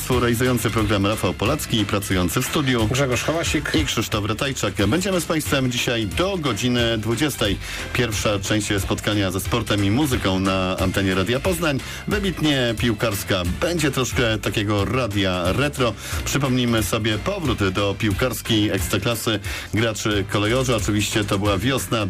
Państwu realizujący program Rafał Polacki, pracujący w studiu Grzegorz Hałasik i Krzysztof Ratajczak. Będziemy z Państwem dzisiaj do godziny 20. Pierwsza część spotkania ze sportem i muzyką na antenie Radia Poznań. Wybitnie piłkarska. Będzie troszkę takiego radia retro. Przypomnijmy sobie powrót do piłkarskiej ekstraklasy graczy kolejorzy. Oczywiście to była wiosna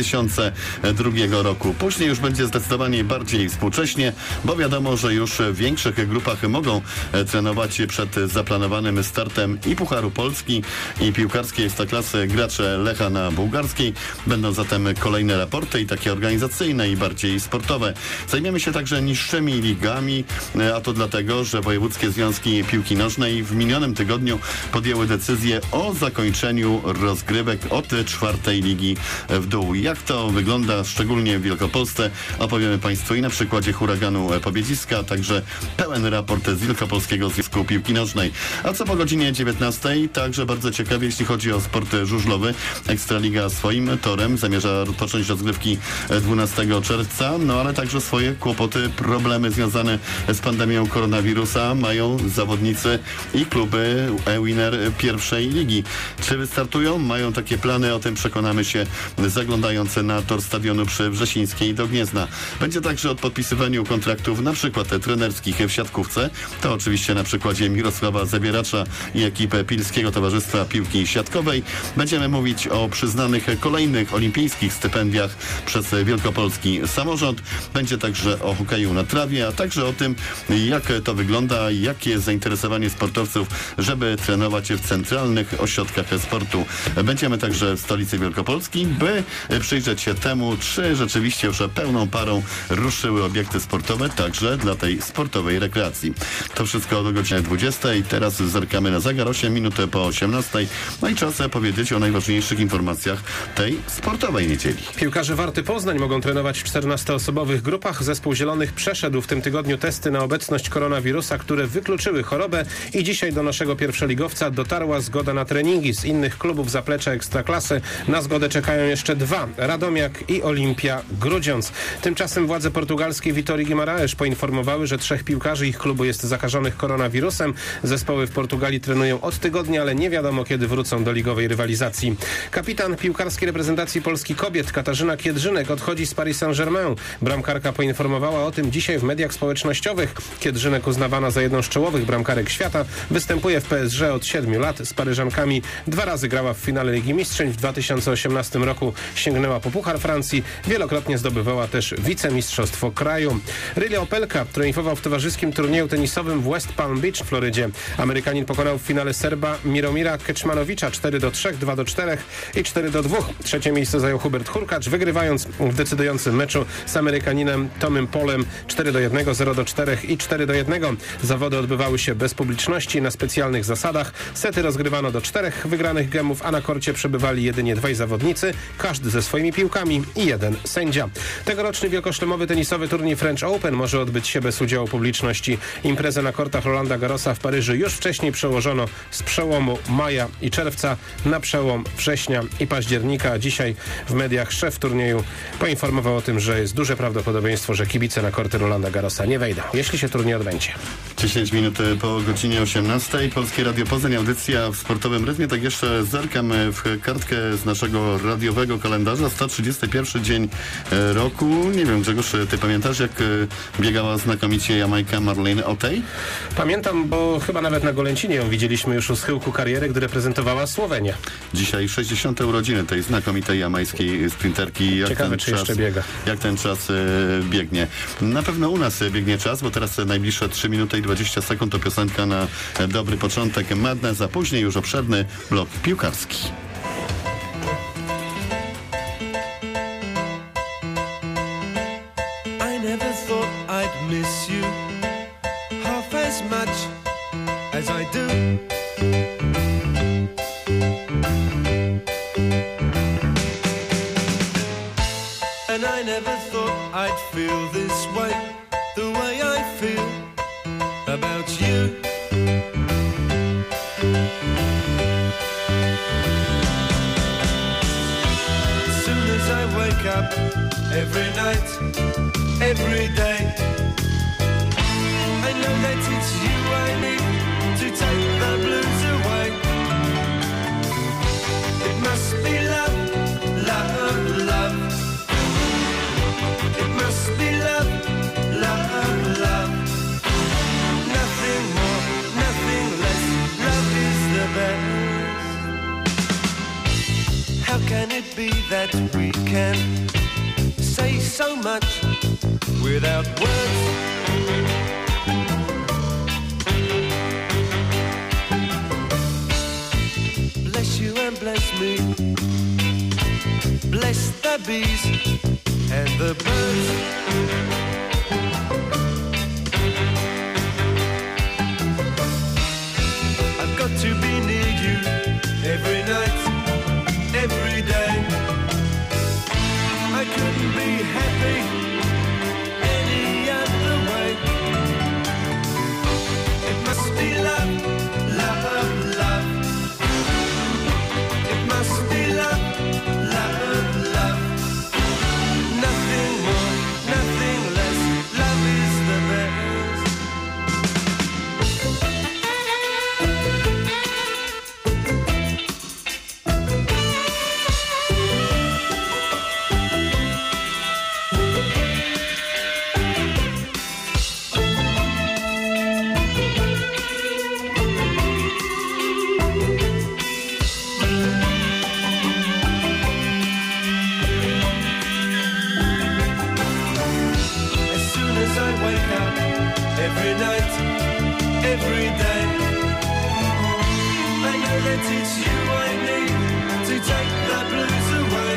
2002 roku. Później już będzie zdecydowanie bardziej współcześnie, bo wiadomo, że już w większych grupach mogą trenować przed zaplanowanym startem i Pucharu Polski, i piłkarskiej ekstraklasy gracze Lecha na Bułgarskiej. Będą zatem kolejne raporty i takie organizacyjne i bardziej sportowe. Zajmiemy się także niższymi ligami, a to dlatego, że wojewódzkie związki piłki nożnej w minionym tygodniu podjęły decyzję o zakończeniu rozgrywek od 4. ligi w dół. Jak to wygląda, szczególnie w Wielkopolsce, opowiemy Państwu i na przykładzie Huraganu Pobiedziska, także pełen raport z Wielkopolskiego Związku Piłki Nożnej. A co po godzinie 19, także bardzo ciekawie, jeśli chodzi o sport żużlowy. Ekstraliga swoim torem zamierza rozpocząć rozgrywki 12 czerwca, no ale także swoje kłopoty, problemy związane z pandemią koronawirusa mają zawodnicy i kluby e-winner pierwszej ligi. Czy wystartują? Mają takie plany, o tym przekonamy się zaglądając na tor stadionu przy Wrzesińskiej do Gniezna. Będzie także o podpisywaniu kontraktów na przykład trenerskich w siatkówce. To oczywiście na przykładzie Mirosława Zabieracza i ekipy Pilskiego Towarzystwa Piłki Siatkowej. Będziemy mówić o przyznanych kolejnych olimpijskich stypendiach przez wielkopolski samorząd. Będzie także o hokeju na trawie, a także o tym, jak to wygląda, jakie jest zainteresowanie sportowców, żeby trenować w centralnych ośrodkach sportu. Będziemy także w stolicy Wielkopolski, by przyjrzeć się temu, czy rzeczywiście już pełną parą ruszyły obiekty sportowe, także dla tej sportowej rekreacji. To wszystko do godziny 20. Teraz zerkamy na zegar, 8 minut po 18. No i czas powiedzieć o najważniejszych informacjach tej sportowej niedzieli. Piłkarze Warty Poznań mogą trenować w 14-osobowych grupach. Zespół Zielonych przeszedł w tym tygodniu testy na obecność koronawirusa, które wykluczyły chorobę i dzisiaj do naszego pierwszoligowca dotarła zgoda na treningi. Z innych klubów zaplecza Ekstraklasy na zgodę czekają jeszcze 2. Radomiak i Olimpia Grudziądz. Tymczasem władze portugalskie Vitórii Guimarães poinformowały, że 3 piłkarzy ich klubu jest zakażonych koronawirusem. Zespoły w Portugalii trenują od tygodnia, ale nie wiadomo, kiedy wrócą do ligowej rywalizacji. Kapitan piłkarskiej reprezentacji Polski kobiet Katarzyna Kiedrzynek odchodzi z Paris Saint-Germain. Bramkarka poinformowała o tym dzisiaj w mediach społecznościowych. Kiedrzynek, uznawana za jedną z czołowych bramkarek świata, występuje w PSG od 7 lat. Z Paryżankami 2 razy grała w finale Ligi Mistrzyń. W 2018 roku sięgnęła po Puchar Francji. Wielokrotnie zdobywała też wicemistrzostwo kraju. Riley Opelka triumfował w towarzyskim turnieju tenisowym w West Palm Beach w Florydzie. Amerykanin pokonał w finale Serba Miromira Kecmanowicza 4-3, 2-4 i 4-2. Trzecie miejsce zajął Hubert Hurkacz, wygrywając w decydującym meczu z Amerykaninem Tomem Polem 4-1, 0-4 i 4-1. Zawody odbywały się bez publiczności na specjalnych zasadach. Sety rozgrywano do 4 wygranych gemów, a na korcie przebywali jedynie 2 zawodnicy, każdy ze swoimi piłkami i 1 sędzia. Tegoroczny wielkoszlemowy tenisowy turniej French Open może odbyć się bez udziału publiczności. Imprezę na kortach Rolanda Garrosa w Paryżu już wcześniej przełożono z przełomu maja i czerwca na przełom września i października. Dzisiaj w mediach szef turnieju poinformował o tym, że jest duże prawdopodobieństwo, że kibice na korty Rolanda Garrosa nie wejdą, jeśli się turniej odbędzie. 10 minut po godzinie 18. Polskie Radio Poznań, audycja w sportowym rytmie. Tak jeszcze zerkam w kartkę z naszego radiowego kalendarza. 131 dzień roku. Nie wiem, Grzegorz, ty pamiętasz, jak biegała znakomicie Jamajka Marlene Otey? Pamiętam, bo chyba nawet na Golęcinie ją widzieliśmy już u schyłku kariery, gdy reprezentowała Słowenię. Dzisiaj 60. urodziny tej znakomitej jamajskiej sprinterki. Ciekawe, czy jeszcze biega. Jak ten czas biegnie. Na pewno u nas biegnie czas, bo teraz najbliższe 3 minuty i 20 sekund to piosenka na dobry początek Madness, a później już obszerny blok piłkarski. I never thought I'd miss you half as much as I do. And I never thought I'd feel this way, the way I feel about you. As soon as I wake up, every night, every day, I know that it's you I need. be that we can say so much without words. Bless you and bless me. Bless the bees and the birds. I've got to be near you every night, every day. I couldn't be happy any other way. It must be love, love, love. It must be love, love, love. Nothing more, nothing less. Love is the best. Every night, every day, I know that it's you I need to take the blues away.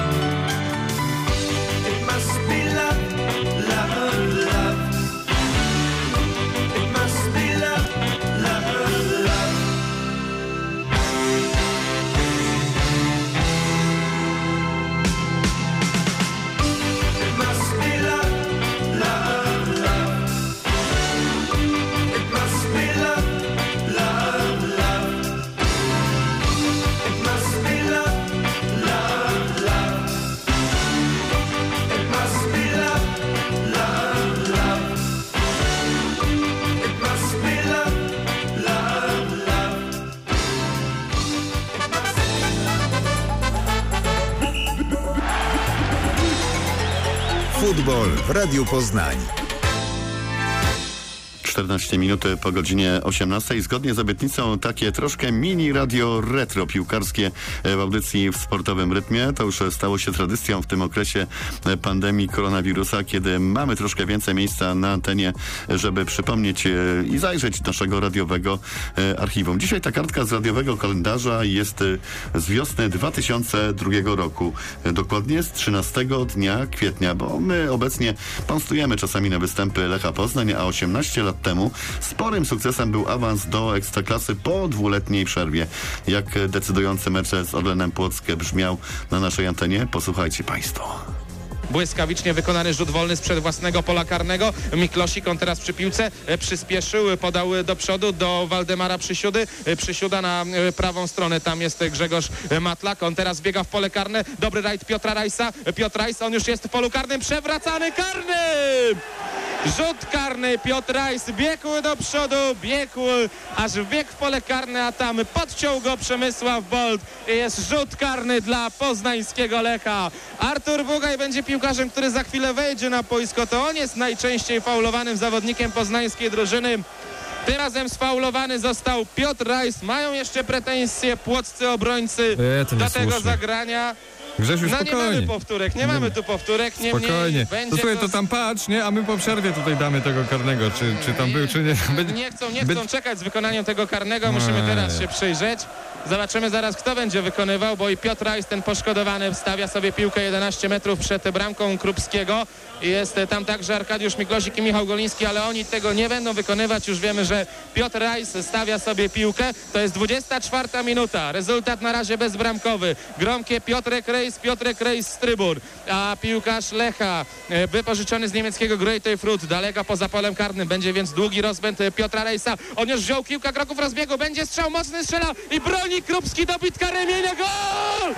It must be love, love, love. It must be love, love, love. It must be love, love, love. It must be love, love, love. It must be love, love, love. It must be love, love, love. It must be love, love, love. Futbol w Radiu Poznań. 14 minut po godzinie 18. Zgodnie z obietnicą takie troszkę mini radio retro piłkarskie w audycji w sportowym rytmie. To już stało się tradycją w tym okresie pandemii koronawirusa, kiedy mamy troszkę więcej miejsca na antenie, żeby przypomnieć i zajrzeć naszego radiowego archiwum. Dzisiaj ta kartka z radiowego kalendarza jest z wiosny 2002 roku. Dokładnie z 13 dnia kwietnia, bo my obecnie panstujemy czasami na występy Lecha Poznań, a 18 lat temu sporym sukcesem był awans do Ekstraklasy po dwuletniej przerwie. Jak decydujący mecz z Orlenem Płock brzmiał na naszej antenie? Posłuchajcie Państwo. Błyskawicznie wykonany rzut wolny sprzed własnego pola karnego. Miklosik, on teraz przy piłce przyspieszył, podał do przodu do Waldemara Przysiudy. Przysiuda na prawą stronę, tam jest Grzegorz Matlak. On teraz biega w pole karne. Dobry rajd Piotra Rajsa. Piotr Rajs, on już jest w polu karnym. Przewracany karny! Rzut karny, Piotr Rajs biegł do przodu, biegł, aż wbiegł w pole karne, a tam podciął go Przemysław Bolt i jest rzut karny dla poznańskiego Lecha. Artur Bugaj będzie piłkarzem, który za chwilę wejdzie na boisko. To on jest najczęściej faulowanym zawodnikiem poznańskiej drużyny. Tym razem sfaulowany został Piotr Rajs. Mają jeszcze pretensje płoccy obrońcy do tego zagrania. Grzesiu, no spokojnie. nie mamy powtórek, nie mamy tu powtórek. Spokojnie. To słuchaj, to tam patrz, nie? A my po przerwie tutaj damy tego karnego, czy tam był, czy nie. Nie chcą czekać z wykonaniem tego karnego, musimy teraz się przyjrzeć. Zobaczymy zaraz, kto będzie wykonywał, bo i Piotr Rajs, ten poszkodowany, wstawia sobie piłkę 11 metrów przed bramką Krupskiego. Jest tam także Arkadiusz Miklosik i Michał Goliński, ale oni tego nie będą wykonywać. Już wiemy, że Piotr Rajs stawia sobie piłkę. To jest 24 minuta. Rezultat na razie bezbramkowy. Gromkie Piotrek Rejs z trybun. A piłkarz Lecha, wypożyczony z niemieckiego Greuther Fürth, daleka poza polem karnym. Będzie więc długi rozpęd Piotra Rejsa. On już wziął kilka kroków rozbiegu. Będzie strzał mocny, strzela i broni Krupski, dobitka Remienia. Gol!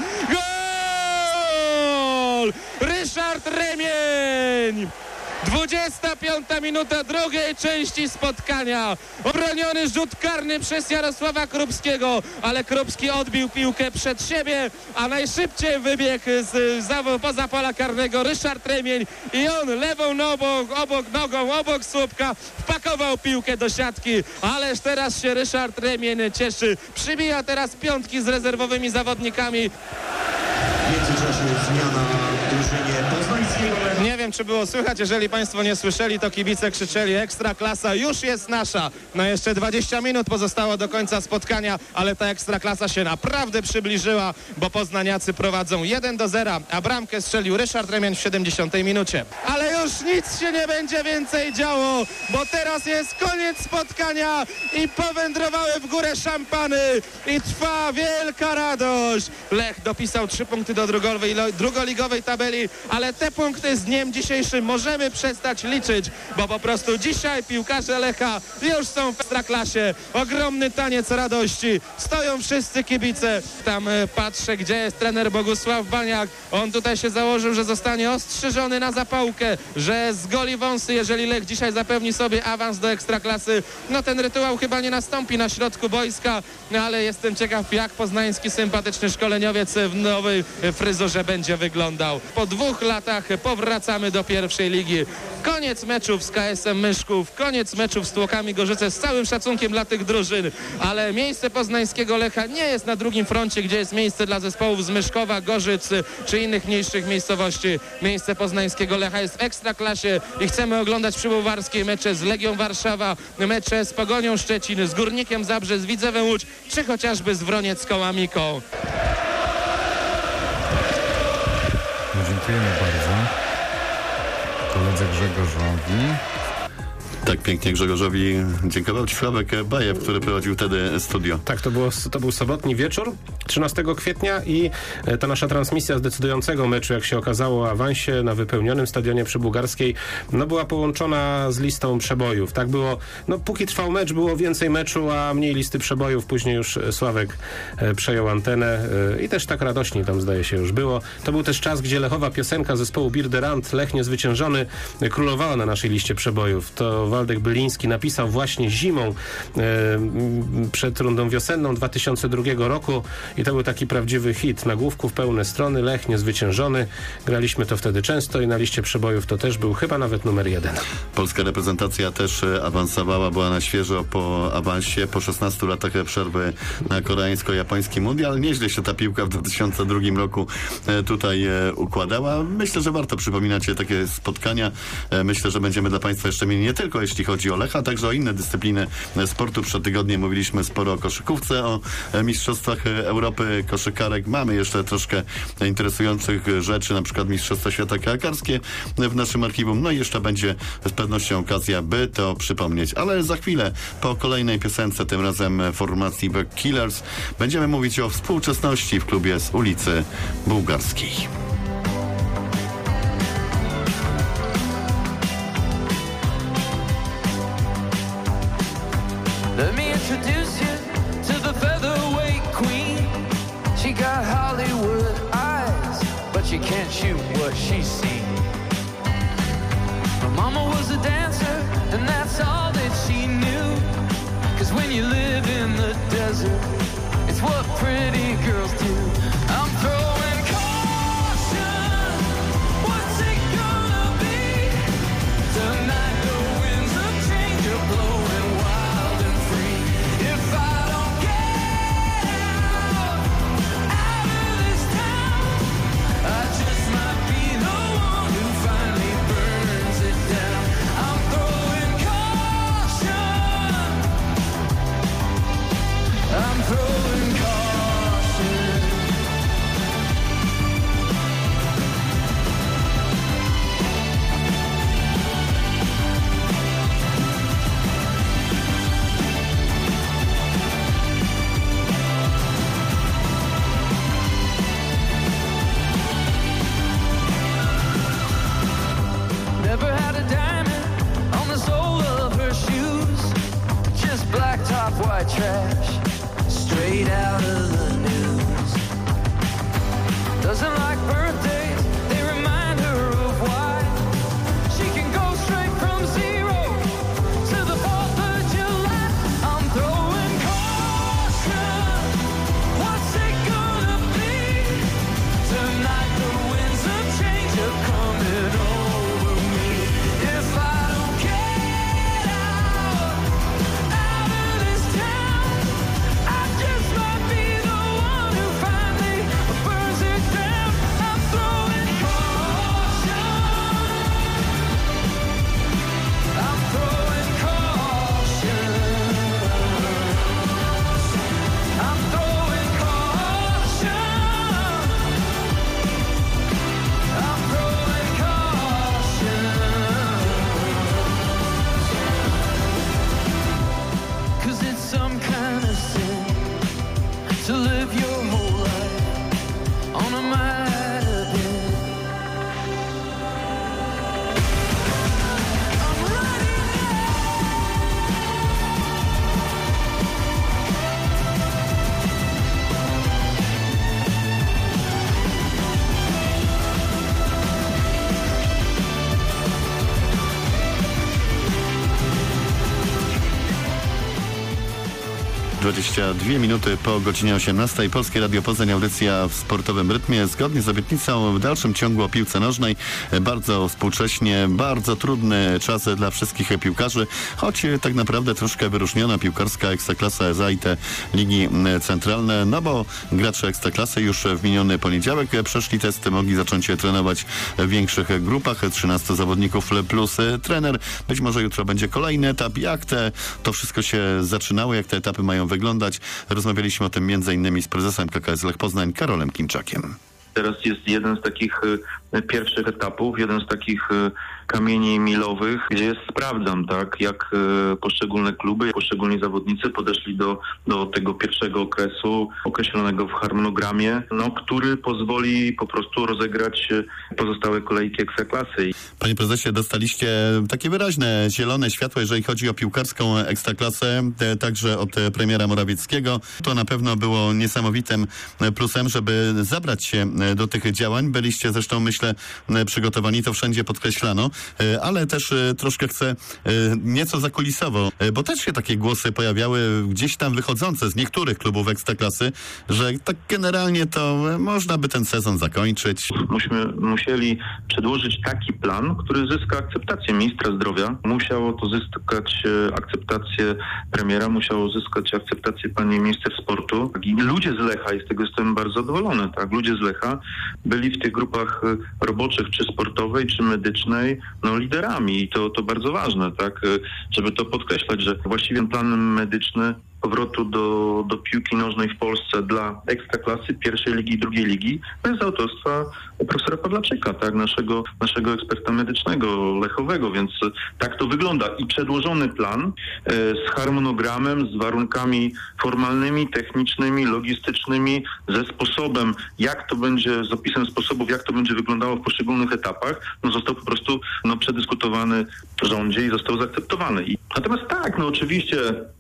Gol! Ryszard Remień! 25 minuta drugiej części spotkania. Obroniony rzut karny przez Jarosława Krupskiego, ale Krupski odbił piłkę przed siebie, a najszybciej wybiegł poza pola karnego Ryszard Remień i on lewą nogą obok słupka wpakował piłkę do siatki. Ależ teraz się Ryszard Remień cieszy. Przybija teraz piątki z rezerwowymi zawodnikami. zmiana w drużynie poznańskiego. Nie wiem, czy było słychać, jeżeli Państwo nie słyszeli, to kibice krzyczeli: Ekstraklasa już jest nasza. No jeszcze 20 minut pozostało do końca spotkania, ale ta Ekstraklasa się naprawdę przybliżyła, bo poznaniacy prowadzą 1-0, a bramkę strzelił Ryszard Remień w 70 minucie. Ale już nic się nie będzie więcej działo, bo teraz jest koniec spotkania i powędrowały w górę szampany i trwa wielka radość. Lech dopisał 3 punkty do drugoligowej tabeli, ale te punkty z dniem dzisiejszym możemy przestać liczyć, bo po prostu dzisiaj piłkarze Lecha już są w Ekstraklasie. Ogromny taniec radości. Stoją wszyscy kibice. Tam patrzę, gdzie jest trener Bogusław Baniak. On tutaj się założył, że zostanie ostrzyżony na zapałkę, że zgoli wąsy, jeżeli Lech dzisiaj zapewni sobie awans do Ekstraklasy. No ten rytuał chyba nie nastąpi na środku boiska, no ale jestem ciekaw, jak poznański sympatyczny szkoleniowiec w nowej fryzurze będzie wyglądał. Po 2 latach powracamy do pierwszej ligi. Koniec meczów z KS-em Myszków, koniec meczów z Tłokami Gorzyce, z całym szacunkiem dla tych drużyn, ale miejsce poznańskiego Lecha nie jest na drugim froncie, gdzie jest miejsce dla zespołów z Myszkowa, Gorzyc czy innych mniejszych miejscowości. Miejsce poznańskiego Lecha jest w Ekstraklasie i chcemy oglądać przybułwarskie mecze z Legią Warszawa, mecze z Pogonią Szczecin, z Górnikiem Zabrze, z Widzewem Łódź, czy chociażby z Wroniecką Amiką. Dziękujemy bardzo koledze Grzegorzowi. Tak pięknie Grzegorzowi dziękował Ci Sławek Bajew, który prowadził wtedy studio. Tak, to był sobotni wieczór 13 kwietnia i ta nasza transmisja z decydującego meczu, jak się okazało, o awansie na wypełnionym stadionie Przybułgarskiej, no była połączona z listą przebojów. Tak było, no póki trwał mecz, było więcej meczu, a mniej listy przebojów. Później już Sławek przejął antenę i też tak radośnie tam, zdaje się, już było. To był też czas, gdzie lechowa piosenka zespołu Birderand, Lech Niezwyciężony, królowała na naszej liście przebojów. To Waldek Byliński napisał właśnie zimą przed rundą wiosenną 2002 roku i to był taki prawdziwy hit. Nagłówków pełne strony, Lech Niezwyciężony. Graliśmy to wtedy często i na liście przebojów to też był chyba nawet numer 1. Polska reprezentacja też awansowała, była na świeżo po awansie, po 16 latach przerwy na koreańsko-japoński mundial. Nieźle się ta piłka w 2002 roku tutaj układała. Myślę, że warto przypominać takie spotkania. Myślę, że będziemy dla Państwa jeszcze mieli nie tylko jeśli chodzi o Lecha, także o inne dyscypliny sportu. Przed tygodniem mówiliśmy sporo o koszykówce, o Mistrzostwach Europy koszykarek. Mamy jeszcze troszkę interesujących rzeczy, na przykład Mistrzostwa Świata kajakarskie w naszym archiwum. No i jeszcze będzie z pewnością okazja, by to przypomnieć. Ale za chwilę, po kolejnej piosence, tym razem formacji The Killers, będziemy mówić o współczesności w klubie z ulicy Bułgarskiej. Let me introduce you to the featherweight queen. She got Hollywood eyes, but you can't shoot what she's seen. Her mama was a dancer, and that's all that she knew. 'Cause when you live in the desert, it's what pretty girls do. I'm throwing caution. What's it gonna be? Tonight the winds of change are blowing wild and free. If I don't get out of this town, I just might be the one who finally burns it down. I'm throwing caution. I'm throwing caution. Never had a diamond on the sole of her shoes. Just black top, white trash, straight out of the news. Doesn't like birthdays, they remind her of why. She can go straight from zero to the 4th of July. I'm throwing caution. What's it gonna be? Tonight the winds of change are coming over me. If I don't get out of this town, I just might be the one who finally burns it down. 22 minuty po godzinie 18. Polskie Radio Poznań, audycja w sportowym rytmie. Zgodnie z obietnicą w dalszym ciągu o piłce nożnej. Bardzo współcześnie, bardzo trudny czas dla wszystkich piłkarzy, choć tak naprawdę troszkę wyróżniona piłkarska Ekstraklasa SA i te ligi centralne, no bo gracze Ekstraklasy już w miniony poniedziałek przeszli testy, mogli zacząć trenować w większych grupach, 13 zawodników plus trener. Być może jutro będzie kolejny etap. Jak to wszystko się zaczynało, jak te etapy mają wyglądać? Rozmawialiśmy o tym m.in. z prezesem KKS Lech Poznań, Karolem Klimczakiem. Teraz jest jeden z takich pierwszych etapów, jeden z takich kamieni milowych, gdzie sprawdzam, tak, jak poszczególne kluby, poszczególni zawodnicy podeszli do tego pierwszego okresu określonego w harmonogramie, który pozwoli po prostu rozegrać pozostałe kolejki Ekstraklasy. Panie prezesie, dostaliście takie wyraźne zielone światło, jeżeli chodzi o piłkarską Ekstraklasę, także od premiera Morawieckiego. To na pewno było niesamowitym plusem, żeby zabrać się do tych działań. Byliście zresztą, myślę, przygotowani, to wszędzie podkreślano, ale też troszkę chcę nieco zakulisowo, bo też się takie głosy pojawiały gdzieś tam wychodzące z niektórych klubów Ekstraklasy, że tak generalnie to można by ten sezon zakończyć. Myśmy musieli przedłożyć taki plan, który zyska akceptację ministra zdrowia. Musiało to zyskać akceptację premiera, musiało zyskać akceptację pani minister sportu. I ludzie z Lecha, i z tego jestem bardzo zadowolony, tak, ludzie z Lecha byli w tych grupach roboczych, czy sportowej, czy medycznej, liderami i to bardzo ważne, tak, żeby to podkreślać, że właściwie plan medyczny powrotu do piłki nożnej w Polsce dla Ekstraklasy, pierwszej ligi i drugiej ligi, to jest autorstwa profesora Pawlaczyka, tak, naszego eksperta medycznego, lechowego, więc tak to wygląda. I przedłożony plan z harmonogramem, z warunkami formalnymi, technicznymi, logistycznymi, ze sposobem, jak to będzie, z opisem sposobów, jak to będzie wyglądało w poszczególnych etapach, został po prostu przedyskutowany w rządzie i został zaakceptowany. Natomiast tak, oczywiście,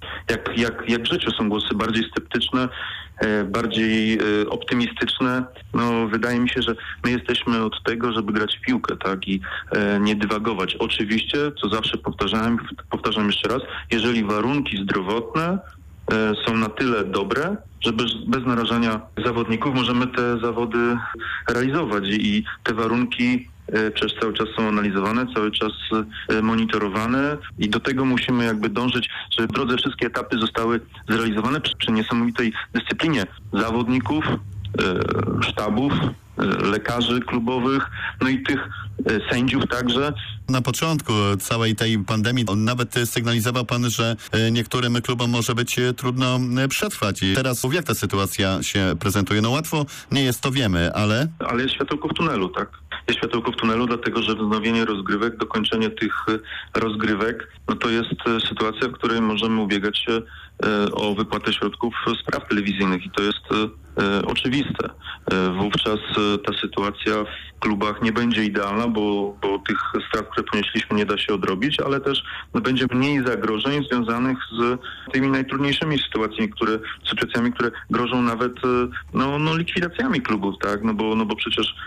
jak w życiu są głosy bardziej sceptyczne, bardziej optymistyczne. Wydaje mi się, że my jesteśmy od tego, żeby grać w piłkę, tak, i nie dywagować. Oczywiście, co zawsze powtarzam jeszcze raz, jeżeli warunki zdrowotne są na tyle dobre, że bez narażania zawodników możemy te zawody realizować i te warunki przecież cały czas są analizowane, cały czas monitorowane i do tego musimy dążyć, żeby w drodze wszystkie etapy zostały zrealizowane przy niesamowitej dyscyplinie zawodników, sztabów, lekarzy klubowych, i tych sędziów także. Na początku całej tej pandemii nawet sygnalizował pan, że niektórym klubom może być trudno przetrwać. I teraz jak ta sytuacja się prezentuje? Łatwo nie jest, to wiemy, ale... Ale jest światełko w tunelu, tak? Jest światełko w tunelu, dlatego że wznowienie rozgrywek, dokończenie tych rozgrywek, to jest sytuacja, w której możemy ubiegać się o wypłatę środków z praw telewizyjnych i to jest oczywiste. Wówczas ta sytuacja w klubach nie będzie idealna, bo tych strat, które ponieśliśmy, nie da się odrobić, ale też będzie mniej zagrożeń związanych z tymi najtrudniejszymi sytuacjami, które grożą nawet likwidacjami klubów, tak? Bo przecież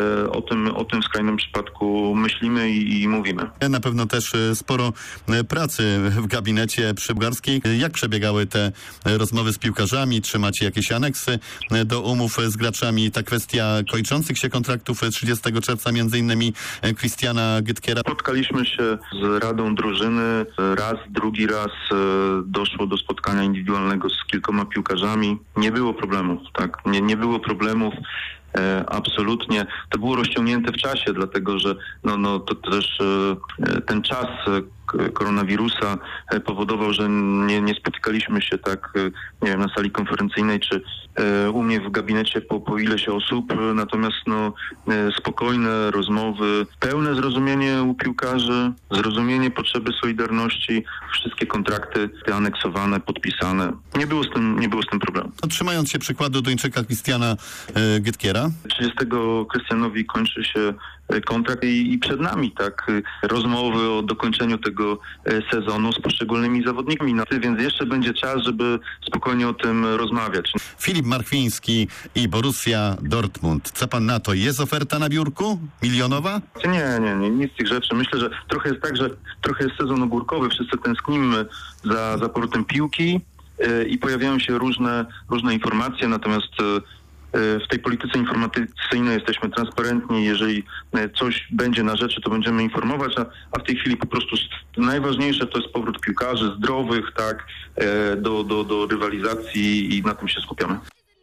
o tym w skrajnym przypadku myślimy i mówimy. Na pewno też sporo pracy w gabinecie przy Bułgarskiej. Jak przebiegały te rozmowy z piłkarzami? Czy macie jakieś aneksy do umów z graczami? Ta kwestia kończących się kontraktów 30 czerwca, między innymi Christiana Gytkiera. Spotkaliśmy się z Radą Drużyny. Drugi raz doszło do spotkania indywidualnego z kilkoma piłkarzami. Nie było problemów, tak? Nie było problemów. Absolutnie. To było rozciągnięte w czasie, dlatego że to też ten czas koronawirusa powodował, że nie spotykaliśmy się tak, nie wiem, na sali konferencyjnej czy u mnie w gabinecie po ileś osób, natomiast spokojne rozmowy, pełne zrozumienie u piłkarzy, zrozumienie potrzeby solidarności, wszystkie kontrakty aneksowane, podpisane. Nie było z tym problemu. Trzymając się przykładu Duńczyka Christiana Gytkiera. 30 Krystianowi kończy się kontrakt i przed nami, tak, rozmowy o dokończeniu tego sezonu z poszczególnymi zawodnikami. Więc jeszcze będzie czas, żeby spokojnie o tym rozmawiać. Filip Marchwiński i Borussia Dortmund. Co pan na to? Jest oferta na biurku? Milionowa? Nie, nic z tych rzeczy. Myślę, że trochę jest tak, że trochę jest sezon ogórkowy. Wszyscy tęsknimy za powrotem piłki. i pojawiają się różne informacje, natomiast w tej polityce informacyjnej jesteśmy transparentni. Jeżeli coś będzie na rzeczy, to będziemy informować, a w tej chwili po prostu najważniejsze to jest powrót piłkarzy zdrowych, tak, do rywalizacji i na tym się skupiamy.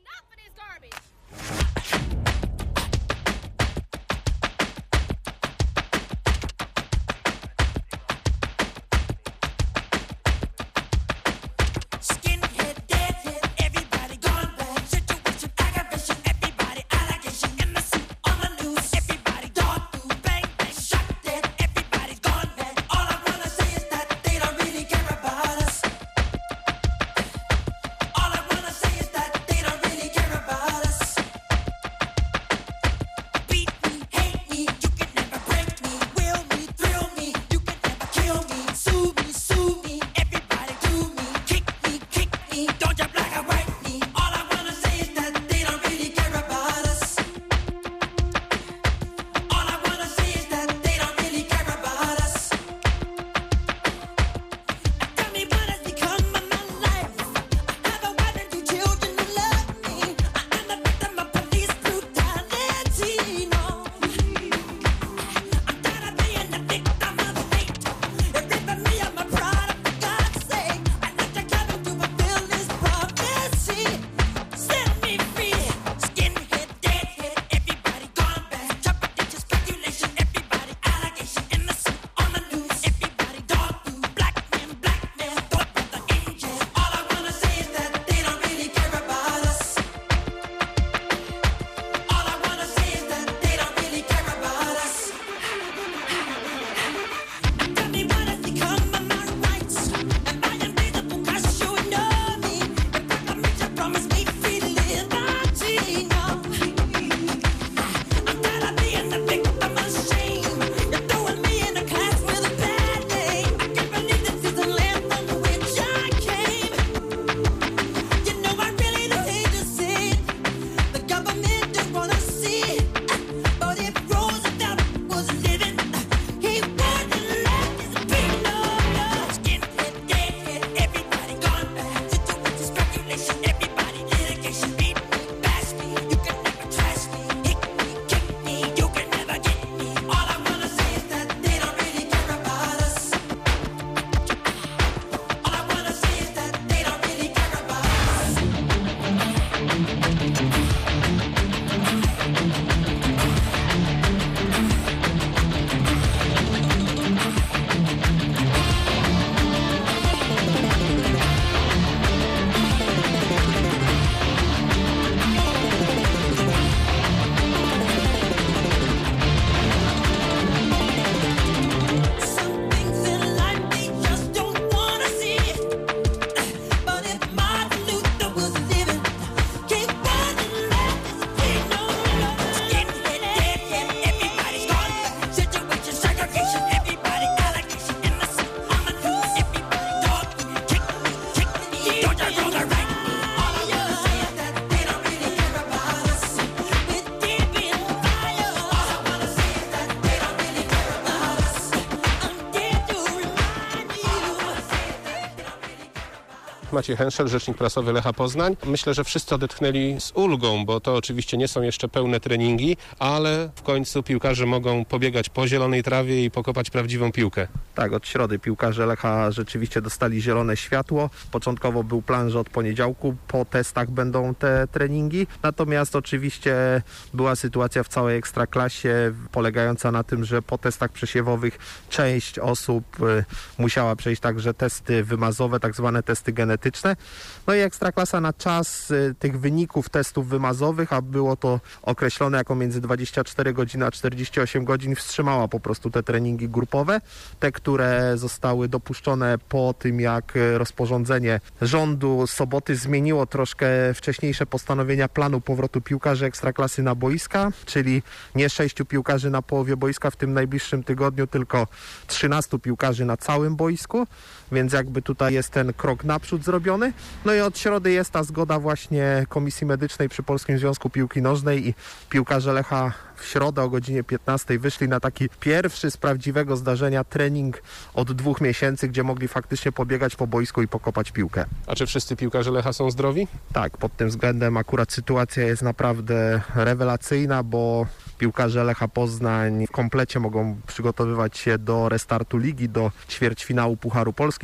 Maciej Henszel, rzecznik prasowy Lecha Poznań. Myślę, że wszyscy odetchnęli z ulgą, bo to oczywiście nie są jeszcze pełne treningi, ale w końcu piłkarze mogą pobiegać po zielonej trawie i pokopać prawdziwą piłkę. Tak, od środy piłkarze Lecha rzeczywiście dostali zielone światło. Początkowo był plan, że od poniedziałku po testach będą te treningi. Natomiast oczywiście była sytuacja w całej Ekstraklasie polegająca na tym, że po testach przesiewowych część osób musiała przejść także testy wymazowe, tak zwane testy genetyczne. No i Ekstraklasa na czas tych wyników testów wymazowych, a było to określone jako między 24 godziny a 48 godzin, wstrzymała po prostu te treningi grupowe. Te, które zostały dopuszczone po tym, jak rozporządzenie rządu z soboty zmieniło troszkę wcześniejsze postanowienia planu powrotu piłkarzy Ekstraklasy na boiska, czyli nie 6 piłkarzy na połowie boiska w tym najbliższym tygodniu, tylko 13 piłkarzy na całym boisku, więc jakby tutaj jest ten krok naprzód zrobiony. No i od środy jest ta zgoda właśnie Komisji Medycznej przy Polskim Związku Piłki Nożnej i piłkarze Lecha w środę o godzinie 15 wyszli na taki pierwszy z prawdziwego zdarzenia trening od 2 miesięcy, gdzie mogli faktycznie pobiegać po boisku i pokopać piłkę. A czy wszyscy piłkarze Lecha są zdrowi? Tak, pod tym względem akurat sytuacja jest naprawdę rewelacyjna, bo piłkarze Lecha Poznań w komplecie mogą przygotowywać się do restartu ligi, do ćwierćfinału Pucharu Polski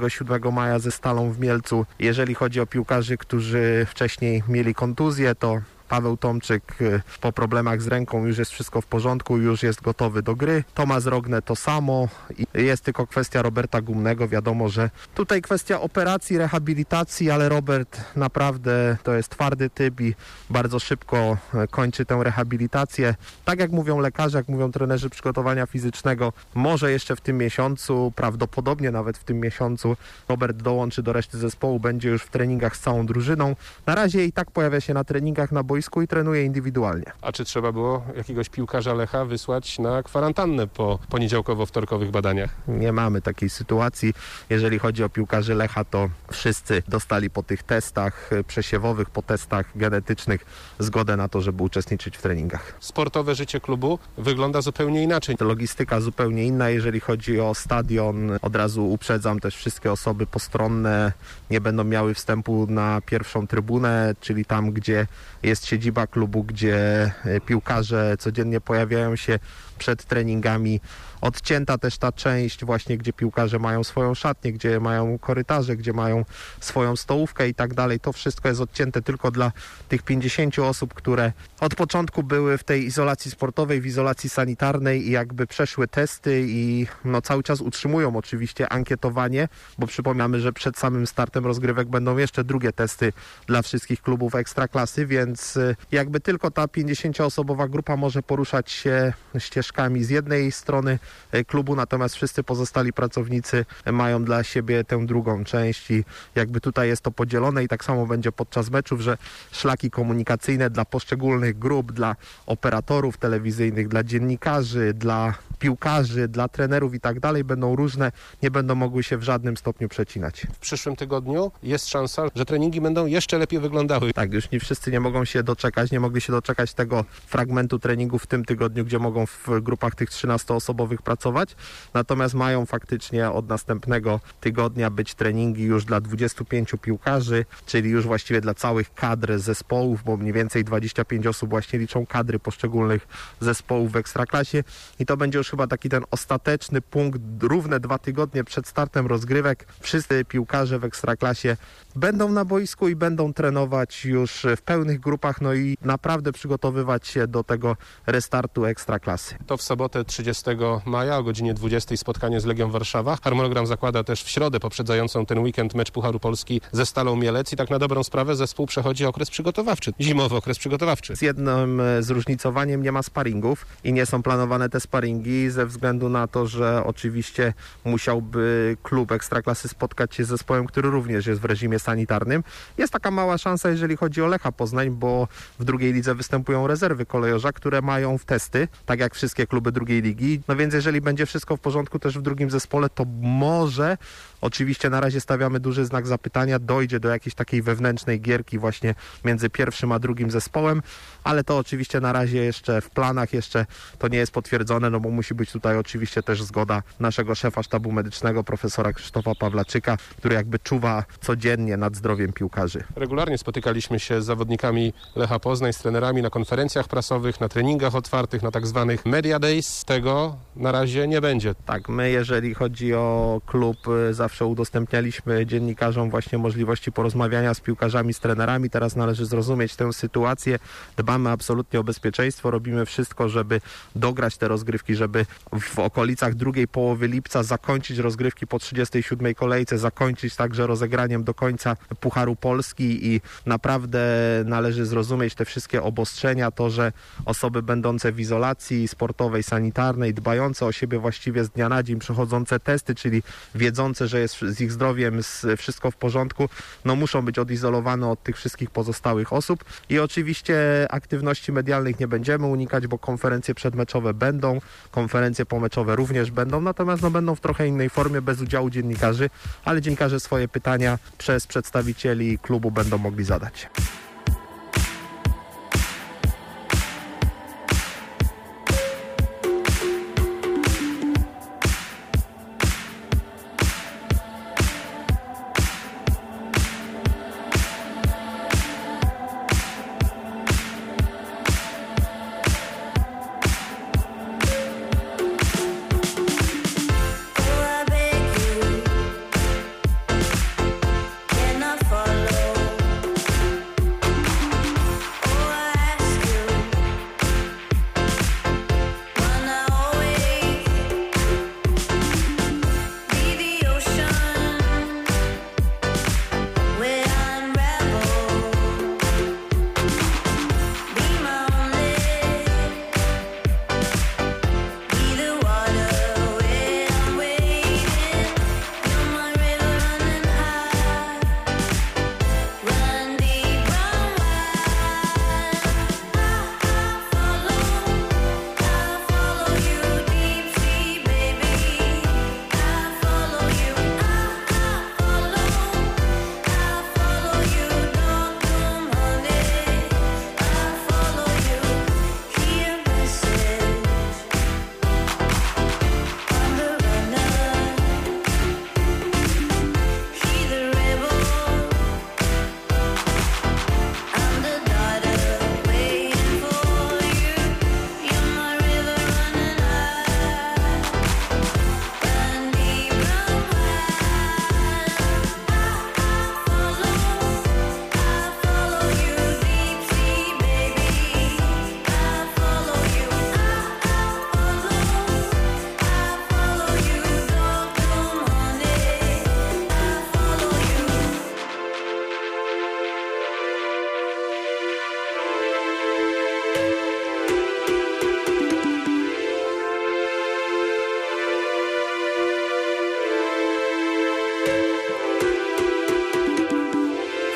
27 maja ze Stalą w Mielcu. Jeżeli chodzi o piłkarzy, którzy wcześniej mieli kontuzję, to Paweł Tomczyk po problemach z ręką już jest wszystko w porządku, już jest gotowy do gry. Tomasz Rogne to samo. Jest tylko kwestia Roberta Gumnego. Wiadomo, że tutaj kwestia operacji, rehabilitacji, ale Robert naprawdę to jest twardy typ i bardzo szybko kończy tę rehabilitację. Tak jak mówią lekarze, jak mówią trenerzy przygotowania fizycznego, może jeszcze w tym miesiącu, prawdopodobnie nawet w tym miesiącu Robert dołączy do reszty zespołu, będzie już w treningach z całą drużyną. Na razie i tak pojawia się na treningach na boisku i trenuje indywidualnie. A czy trzeba było jakiegoś piłkarza Lecha wysłać na kwarantannę po poniedziałkowo-wtorkowych badaniach? Nie mamy takiej sytuacji. Jeżeli chodzi o piłkarzy Lecha, to wszyscy dostali po tych testach przesiewowych, po testach genetycznych zgodę na to, żeby uczestniczyć w treningach. Sportowe życie klubu wygląda zupełnie inaczej. Logistyka zupełnie inna. Jeżeli chodzi o stadion, od razu uprzedzam, też wszystkie osoby postronne nie będą miały wstępu na pierwszą trybunę, czyli tam, gdzie jest siedziba klubu, gdzie piłkarze codziennie pojawiają się przed treningami. Odcięta też ta część właśnie, gdzie piłkarze mają swoją szatnię, gdzie mają korytarze, gdzie mają swoją stołówkę i tak dalej. To wszystko jest odcięte tylko dla tych 50 osób, które od początku były w tej izolacji sportowej, w izolacji sanitarnej i jakby przeszły testy i cały czas utrzymują oczywiście ankietowanie, bo przypominamy, że przed samym startem rozgrywek będą jeszcze drugie testy dla wszystkich klubów Ekstraklasy, więc jakby tylko ta 50-osobowa grupa może poruszać się ścieżkami z jednej strony klubu, natomiast wszyscy pozostali pracownicy mają dla siebie tę drugą część i jakby tutaj jest to podzielone i tak samo będzie podczas meczów, że szlaki komunikacyjne dla poszczególnych grup, dla operatorów telewizyjnych, dla dziennikarzy, dla piłkarzy, dla trenerów i tak dalej będą różne, nie będą mogły się w żadnym stopniu przecinać. W przyszłym tygodniu jest szansa, że treningi będą jeszcze lepiej wyglądały. Tak, już nie wszyscy nie mogą się doczekać, nie mogli się doczekać tego fragmentu treningu w tym tygodniu, gdzie mogą w grupach tych 13-osobowych pracować, natomiast mają faktycznie od następnego tygodnia być treningi już dla 25 piłkarzy, czyli już właściwie dla całych kadr zespołów, bo mniej więcej 25 osób właśnie liczą kadry poszczególnych zespołów w Ekstraklasie i to będzie już chyba taki ten ostateczny punkt, równe 2 tygodnie przed startem rozgrywek. Wszyscy piłkarze w Ekstraklasie będą na boisku i będą trenować już w pełnych grupach, no i naprawdę przygotowywać się do tego restartu Ekstraklasy. To w sobotę 30 maja o godzinie 20 spotkanie z Legią Warszawa. Harmonogram zakłada też w środę poprzedzającą ten weekend mecz Pucharu Polski ze Stalą Mielec i tak na dobrą sprawę zespół przechodzi okres przygotowawczy, zimowy okres przygotowawczy. Z jednym zróżnicowaniem, nie ma sparingów i nie są planowane te sparingi ze względu na to, że oczywiście musiałby klub Ekstraklasy spotkać się z zespołem, który również jest w reżimie sanitarnym. Jest taka mała szansa, jeżeli chodzi o Lecha Poznań, bo w drugiej lidze występują rezerwy kolejorza, które mają w testy, tak jak wszystkie kluby drugiej ligi. No więc jeżeli będzie wszystko w porządku też w drugim zespole, to może, oczywiście na razie stawiamy duży znak zapytania, dojdzie do jakiejś takiej wewnętrznej gierki właśnie między pierwszym a drugim zespołem, ale to oczywiście na razie jeszcze w planach, jeszcze to nie jest potwierdzone, no bo musi być tutaj oczywiście też zgoda naszego szefa sztabu medycznego, profesora Krzysztofa Pawlaczyka, który jakby czuwa codziennie nad zdrowiem piłkarzy. Regularnie spotykaliśmy się z zawodnikami Lecha Poznań, z trenerami na konferencjach prasowych, na treningach otwartych, na tak zwanych Media Days. Tego na razie nie będzie. Tak, my jeżeli chodzi o klub, zawsze udostępnialiśmy dziennikarzom właśnie możliwości porozmawiania z piłkarzami, z trenerami. Teraz należy zrozumieć tę sytuację. Dbamy absolutnie o bezpieczeństwo, robimy wszystko, żeby dograć te rozgrywki, żeby w okolicach drugiej połowy lipca zakończyć rozgrywki po 37 kolejce, zakończyć także rozegraniem do końca Pucharu Polski i naprawdę należy zrozumieć te wszystkie obostrzenia, to, że osoby będące w izolacji sportowej, sanitarnej, dbające o siebie właściwie z dnia na dzień, przechodzące testy, czyli wiedzące, że jest z ich zdrowiem wszystko w porządku, no muszą być odizolowane od tych wszystkich pozostałych osób i oczywiście aktywności medialnych nie będziemy unikać, bo konferencje przedmeczowe będą, konferencje pomeczowe również będą, natomiast no będą w trochę innej formie, bez udziału dziennikarzy, ale dziennikarze swoje pytania przez przedstawicieli klubu będą mogli zadać.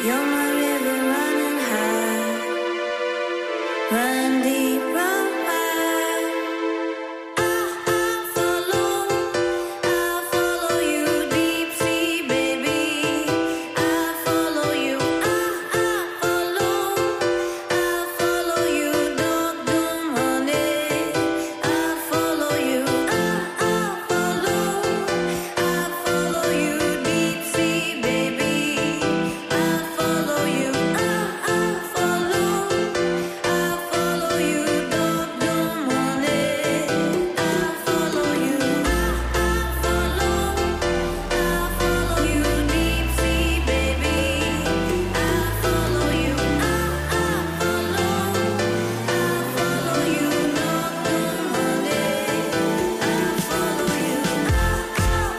You're my river running high, run deep, run wide. I'll follow you deep sea, baby. I'll follow you. I'll follow you, dog, don't run it. I'll follow you. I'll follow you deep sea, baby. I'll follow you. I'll follow you, dog, don't run it. I'll follow you. I'll follow you deep sea, baby. I'll follow you. I'll follow you, dog, don't run it. I'll follow you. I'll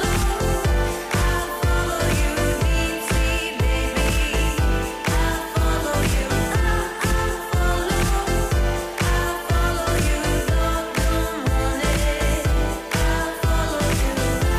follow you deep sea, baby. I'll follow you. I'll follow you, dog, don't run it. I'll follow you.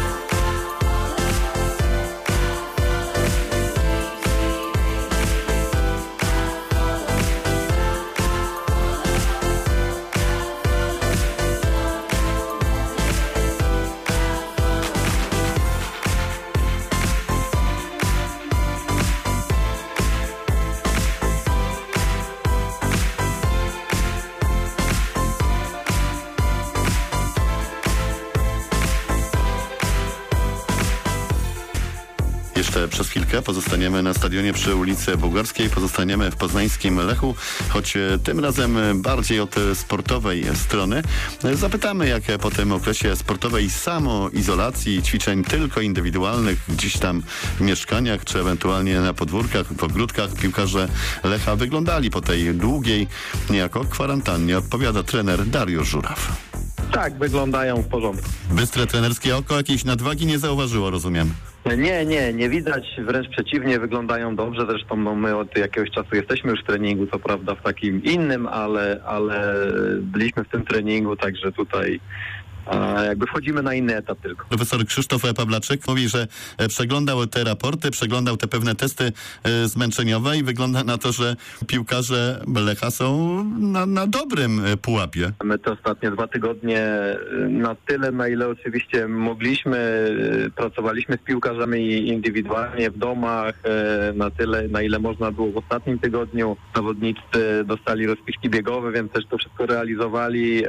Jeszcze przez chwilkę pozostaniemy na stadionie przy ulicy Bułgarskiej, pozostaniemy w poznańskim Lechu, choć tym razem bardziej od sportowej strony. Zapytamy, jak po tym okresie sportowej samoizolacji, ćwiczeń tylko indywidualnych gdzieś tam w mieszkaniach, czy ewentualnie na podwórkach, w ogródkach piłkarze Lecha wyglądali po tej długiej niejako kwarantannie. Odpowiada trener Dariusz Żuraw. Tak, wyglądają w porządku. Bystre trenerskie oko jakiejś nadwagi nie zauważyło, rozumiem. Nie widać, wręcz przeciwnie, wyglądają dobrze. Zresztą my od jakiegoś czasu jesteśmy już w treningu, co prawda w takim innym, ale byliśmy w tym treningu, także tutaj jakby wchodzimy na inny etap tylko. Profesor Krzysztof Pawlaczyk mówi, że przeglądał te raporty, przeglądał te pewne testy zmęczeniowe i wygląda na to, że piłkarze Lecha są na dobrym pułapie. My te ostatnie 2 tygodnie na tyle, na ile oczywiście mogliśmy, pracowaliśmy z piłkarzami indywidualnie w domach, na tyle, na ile można było w ostatnim tygodniu. Zawodnicy dostali rozpiski biegowe, więc też to wszystko realizowali.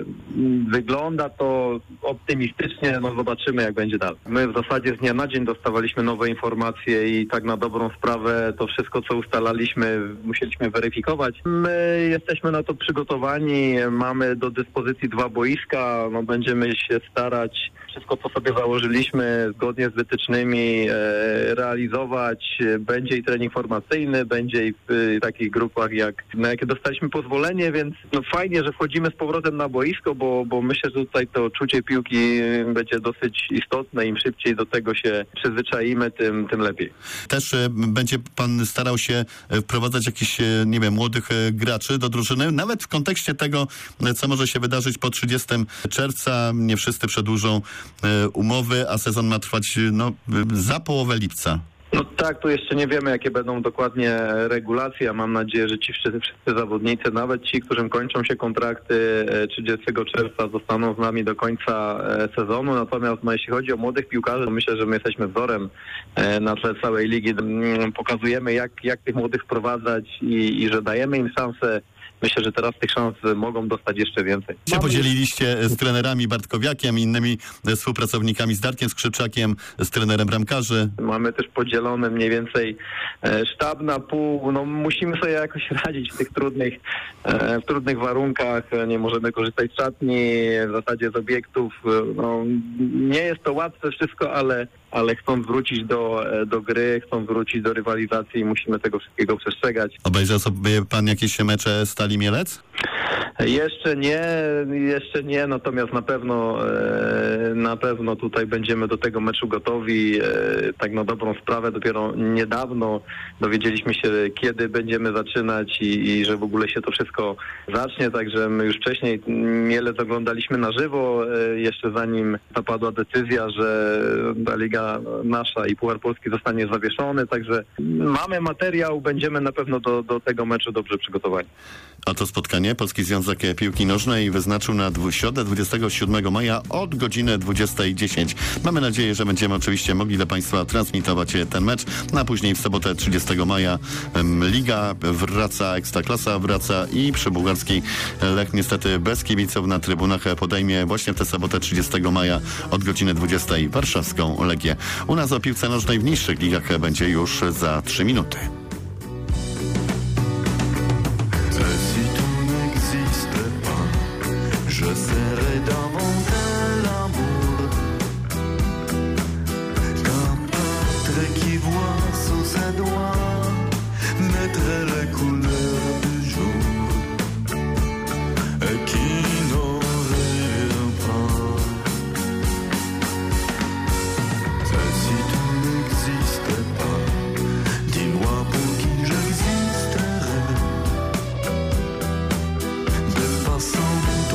Wygląda to optymistycznie, zobaczymy, jak będzie dalej. My w zasadzie z dnia na dzień dostawaliśmy nowe informacje i tak na dobrą sprawę to wszystko, co ustalaliśmy, musieliśmy weryfikować. My jesteśmy na to przygotowani, mamy do dyspozycji 2 boiska, będziemy się starać wszystko, co sobie założyliśmy, zgodnie z wytycznymi realizować. Będzie i trening formacyjny, będzie i w takich grupach, na jakie dostaliśmy pozwolenie, więc fajnie, że wchodzimy z powrotem na boisko, bo myślę, że tutaj to czucie piłki będzie dosyć istotne. Im szybciej do tego się przyzwyczaimy, tym lepiej. Też będzie pan starał się wprowadzać jakichś, nie wiem, młodych graczy do drużyny, nawet w kontekście tego, co może się wydarzyć po 30 czerwca. Nie wszyscy przedłużą umowy, a sezon ma trwać za połowę lipca. Tak, tu jeszcze nie wiemy, jakie będą dokładnie regulacje. Ja mam nadzieję, że ci wszyscy zawodnicy, nawet ci, którym kończą się kontrakty 30 czerwca, zostaną z nami do końca sezonu. Natomiast jeśli chodzi o młodych piłkarzy, to myślę, że my jesteśmy wzorem na tle całej ligi. Pokazujemy, jak tych młodych wprowadzać i że dajemy im szansę. Myślę, że teraz tych szans mogą dostać jeszcze więcej. Się podzieliliście z trenerami Bartkowiakiem, innymi współpracownikami, z Darkiem Skrzypczakiem, z trenerem bramkarzy. Mamy też podzielony mniej więcej sztab na pół. Musimy sobie jakoś radzić w tych trudnych warunkach. Nie możemy korzystać z szatni, w zasadzie z obiektów. Nie jest to łatwe wszystko, ale chcąc wrócić do gry, chcąc wrócić do rywalizacji, musimy tego wszystkiego przestrzegać. Obejrzał sobie pan jakieś mecze Stali Mielec? Jeszcze nie, natomiast na pewno tutaj będziemy do tego meczu gotowi. Tak na dobrą sprawę dopiero niedawno dowiedzieliśmy się, kiedy będziemy zaczynać i że w ogóle się to wszystko zacznie, także my już wcześniej mielec oglądaliśmy na żywo, jeszcze zanim zapadła decyzja, że ta liga nasza i Puchar Polski zostanie zawieszony, także mamy materiał, będziemy na pewno do tego meczu dobrze przygotowani. A to spotkanie Polski Związek Piłki Nożnej wyznaczył na środę 27 maja od godziny 20:10. Mamy nadzieję, że będziemy oczywiście mogli dla Państwa transmitować ten mecz. A później w sobotę 30 maja Liga wraca, Ekstraklasa wraca i przybułgarski Lech niestety bez kibiców na trybunach podejmie właśnie w tę sobotę 30 maja od godziny 20 warszawską Legię. U nas o piłce nożnej w niższych ligach będzie już za 3 minuty. Je serai davantage l'amour qu'un peintre qui voit sous ses doigts naître les couleurs du jour et qui n'en revient pas. Et si tu n'existais pas, dis-moi pour qui j'existerais, dépassant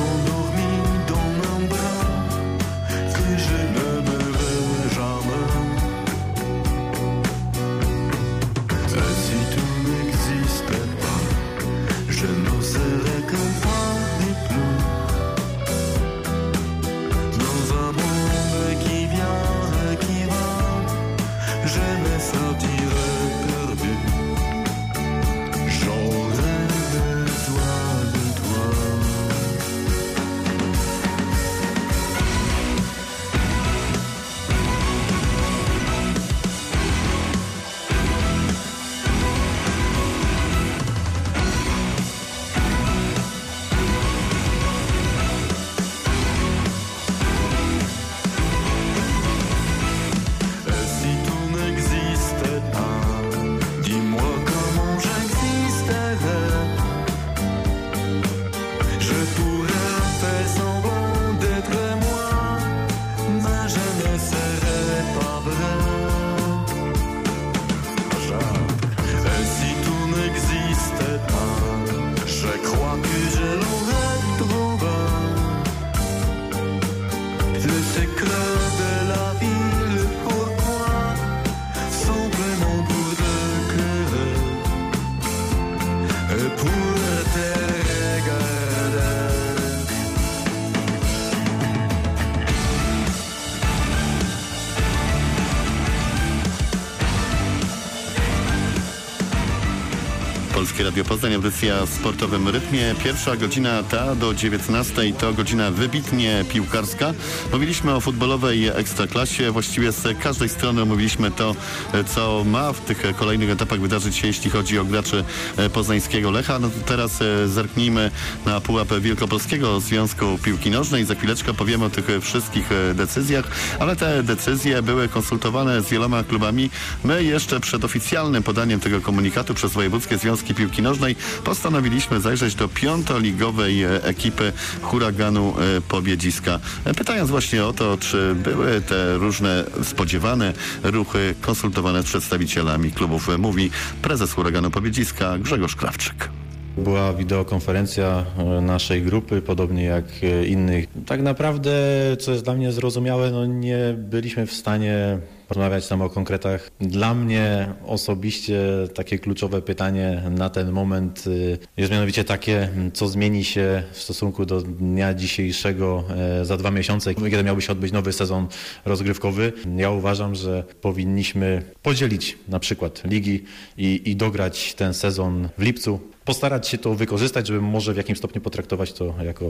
Polskie Radio Poznań, audycja w sportowym rytmie. Pierwsza godzina ta do 19 to godzina wybitnie piłkarska. Mówiliśmy o futbolowej Ekstraklasie. Właściwie z każdej strony omówiliśmy to, co ma w tych kolejnych etapach wydarzyć się, jeśli chodzi o graczy poznańskiego Lecha. No to teraz zerknijmy na pułap Wielkopolskiego Związku Piłki Nożnej. Za chwileczkę powiemy o tych wszystkich decyzjach, ale te decyzje były konsultowane z wieloma klubami. My jeszcze przed oficjalnym podaniem tego komunikatu przez wojewódzkie związki piłki nożnej postanowiliśmy zajrzeć do piątoligowej ekipy Huraganu Pobiedziska. Pytając właśnie o to, czy były te różne spodziewane ruchy konsultowane z przedstawicielami klubów, mówi prezes Huraganu Pobiedziska Grzegorz Krawczyk. Była wideokonferencja naszej grupy, podobnie jak innych. Tak naprawdę, co jest dla mnie zrozumiałe, no nie byliśmy w stanie porozmawiać tam o konkretach. Dla mnie osobiście takie kluczowe pytanie na ten moment jest mianowicie takie, co zmieni się w stosunku do dnia dzisiejszego za 2 miesiące, kiedy miałby się odbyć nowy sezon rozgrywkowy. Ja uważam, że powinniśmy podzielić na przykład ligi i dograć ten sezon w lipcu. Postarać się to wykorzystać, żeby może w jakimś stopniu potraktować to jako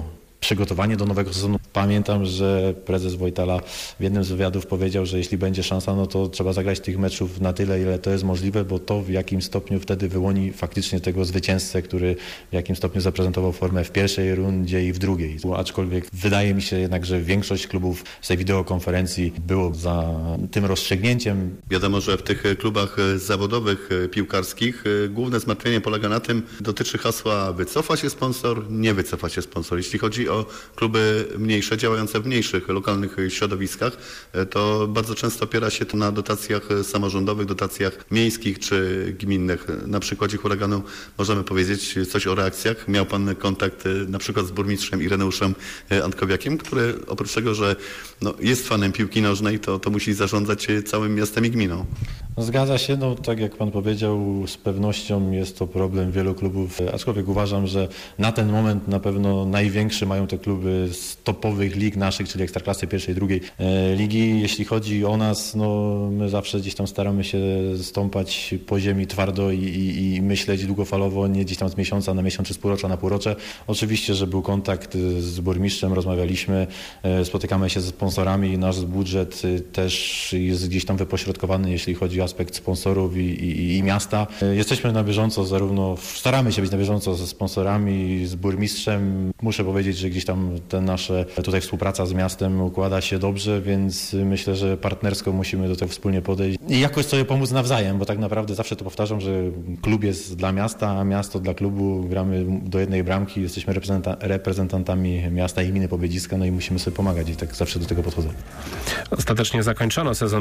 przygotowanie do nowego sezonu. Pamiętam, że prezes Wojtala w jednym z wywiadów powiedział, że jeśli będzie szansa, no to trzeba zagrać tych meczów na tyle, ile to jest możliwe, bo to w jakim stopniu wtedy wyłoni faktycznie tego zwycięzcę, który w jakim stopniu zaprezentował formę w pierwszej rundzie i w drugiej. Aczkolwiek wydaje mi się jednak, że większość klubów z tej wideokonferencji było za tym rozstrzygnięciem. Wiadomo, że w tych klubach zawodowych piłkarskich główne zmartwienie polega na tym, dotyczy hasła wycofa się sponsor, nie wycofa się sponsor. Jeśli chodzi o kluby mniejsze, działające w mniejszych, lokalnych środowiskach, to bardzo często opiera się to na dotacjach samorządowych, dotacjach miejskich czy gminnych. Na przykładzie Huraganu możemy powiedzieć coś o reakcjach. Miał pan kontakt na przykład z burmistrzem Ireneuszem Antkowiakiem, który oprócz tego, że jest fanem piłki nożnej, to musi zarządzać całym miastem i gminą. Zgadza się, tak jak pan powiedział, z pewnością jest to problem wielu klubów, aczkolwiek uważam, że na ten moment na pewno największy mają te kluby z topowych lig naszych, czyli Ekstraklasy pierwszej, drugiej ligi. Jeśli chodzi o nas, my zawsze gdzieś tam staramy się stąpać po ziemi twardo i myśleć długofalowo, nie gdzieś tam z miesiąca na miesiąc czy z półrocza na półrocze. Oczywiście, że był kontakt z burmistrzem, rozmawialiśmy, spotykamy się ze sponsorami, nasz budżet też jest gdzieś tam wypośrodkowany, jeśli chodzi o aspekt sponsorów i miasta. Jesteśmy na bieżąco, staramy się być na bieżąco ze sponsorami, z burmistrzem. Muszę powiedzieć, że gdzieś tam ta nasza tutaj współpraca z miastem układa się dobrze, więc myślę, że partnersko musimy do tego wspólnie podejść i jakoś sobie pomóc nawzajem, bo tak naprawdę zawsze to powtarzam, że klub jest dla miasta, a miasto dla klubu. Gramy do jednej bramki, jesteśmy reprezentantami miasta i gminy Pobiedziska, i musimy sobie pomagać i tak zawsze do tego podchodzę. Ostatecznie zakończono sezon